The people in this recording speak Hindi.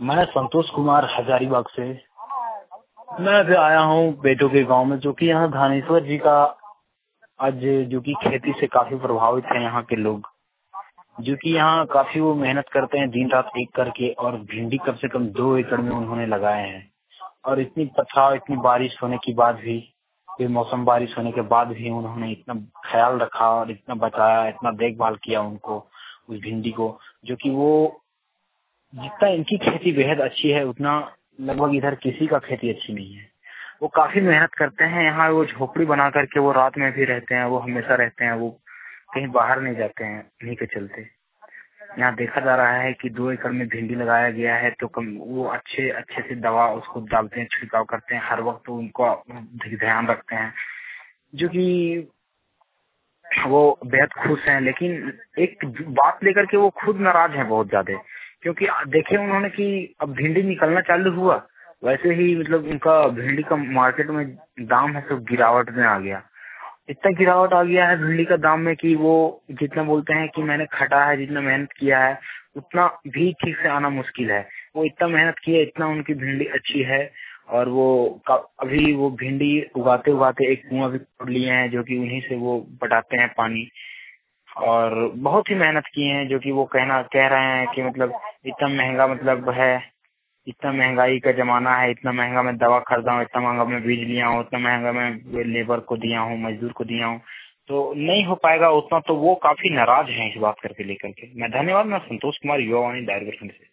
मैं संतोष कुमार हजारीबाग से। मैं अभी आया हूँ बेटों के गांव में, जो कि यहाँ धानेश्वर जी का आज जो कि खेती से काफी प्रभावित है यहाँ के लोग, जो कि यहाँ काफी वो मेहनत करते हैं दिन रात एक करके, और भिंडी कम से कम 2 एकड़ में उन्होंने लगाए हैं। और इतनी पथराव, इतनी बारिश होने के बाद भी, बेमौसम बारिश होने के बाद भी उन्होंने इतना ख्याल रखा और इतना बचाया, इतना देखभाल किया उनको, उस भिंडी को, जो कि वो जितना इनकी खेती बेहद अच्छी है उतना लगभग इधर किसी का खेती अच्छी नहीं है। वो काफी मेहनत करते हैं यहाँ, वो झोपड़ी बना करके वो रात में भी रहते हैं, वो हमेशा रहते हैं, वो कहीं बाहर नहीं जाते हैं। इन्हीं के चलते यहाँ देखा जा रहा है कि 2 एकड़ में भिंडी लगाया गया है, तो वो अच्छे से दवा उसको डालते हैं, छिड़काव करते हैं, हर वक्त उनको ध्यान रखते हैं, जो कि वो बेहद खुश हैं। लेकिन एक बात लेकर के वो खुद नाराज हैं बहुत ज्यादा, क्योंकि देखे उन्होंने कि अब भिंडी निकलना चालू हुआ, वैसे ही मतलब उनका भिंडी का मार्केट में दाम है तो गिरावट में आ गया। इतना गिरावट आ गया है भिंडी का दाम में कि वो जितना बोलते हैं कि मैंने खटा है, जितना मेहनत किया है उतना भी ठीक से आना मुश्किल है। वो इतना मेहनत किया, इतना उनकी भिंडी अच्छी है, और वो अभी वो भिंडी उगाते उगाते एक कुआं भी खोद लिए हैं, जो कि उन्हीं से वो पटाते हैं पानी, और बहुत ही मेहनत किए हैं, जो कि वो कह रहे हैं कि मतलब इतना महंगा मतलब है, इतना महंगाई का जमाना है, इतना महंगा मैं दवा खरीदा हूँ, इतना महंगा मैं बीज लिया हूँ, इतना महंगा मैं लेबर को दिया हूँ, मजदूर को दिया हूँ, तो नहीं हो पाएगा उतना। तो वो काफी नाराज हैं इस बात करके लेकर के। मैं धन्यवाद। मैं संतोष कुमार, युवा वाणी, दायरगढ़ से।